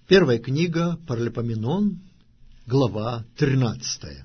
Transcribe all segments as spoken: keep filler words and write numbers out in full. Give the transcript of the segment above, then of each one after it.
Первая книга Паралипоменон, глава тринадцатая.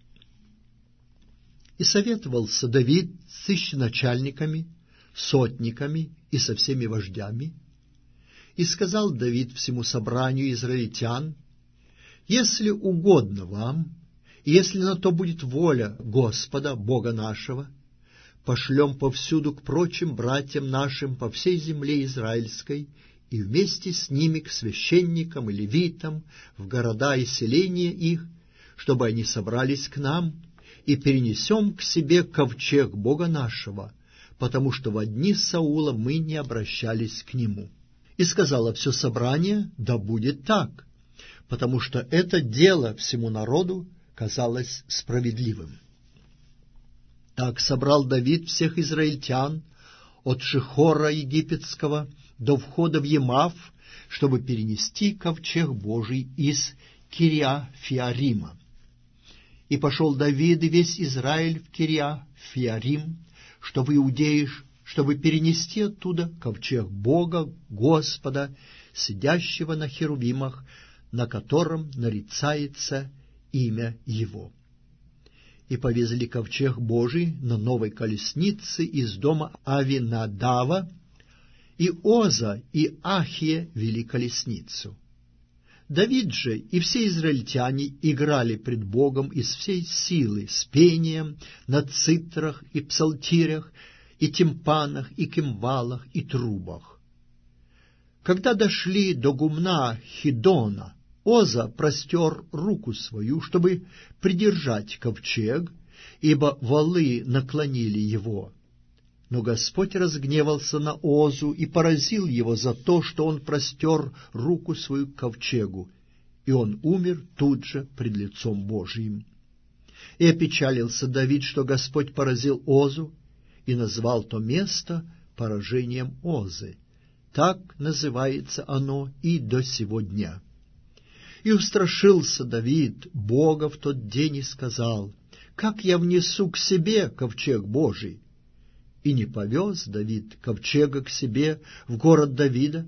«И советовался Давид с ищеначальниками, сотниками и со всеми вождями. И сказал Давид всему собранию израильтян: если угодно вам, и если на то будет воля Господа, Бога нашего, пошлем повсюду к прочим братьям нашим по всей земле израильской, и вместе с ними к священникам и левитам в города и селения их, чтобы они собрались к нам, и перенесем к себе ковчег Бога нашего, потому что во дни Саула мы не обращались к нему. И сказала все собрание: да будет так, потому что это дело всему народу казалось справедливым. Так собрал Давид всех израильтян от Шихора египетского до входа в Емав, чтобы перенести ковчег Божий из Кирья-Фиарима. И пошел Давид и весь Израиль в Кирья-Фиарим, что в Иудее, чтобы перенести оттуда ковчег Бога, Господа, сидящего на херувимах, на котором нарицается имя Его. И повезли ковчег Божий на новой колеснице из дома Авинадава, и Оза и Ахия вели колесницу. Давид же и все израильтяне играли пред Богом из всей силы с пением на цитрах и псалтирях, и тимпанах, и кимвалах, и трубах. Когда дошли до гумна Хидона, Оза простер руку свою, чтобы придержать ковчег, ибо валы наклонили его. Но Господь разгневался на Озу и поразил его за то, что он простер руку свою к ковчегу, и он умер тут же пред лицом Божиим. И опечалился Давид, что Господь поразил Озу, и назвал то место поражением Озы. Так называется оно и до сего дня. И устрашился Давид Бога в тот день и сказал: как я внесу к себе ковчег Божий? И не повез Давид ковчега к себе в город Давида,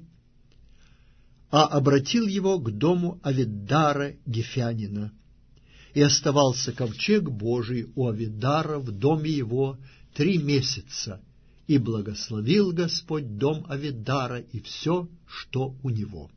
а обратил его к дому Авидара Гефянина. И оставался ковчег Божий у Авидара в доме его три месяца, и благословил Господь дом Авидара и все, что у него.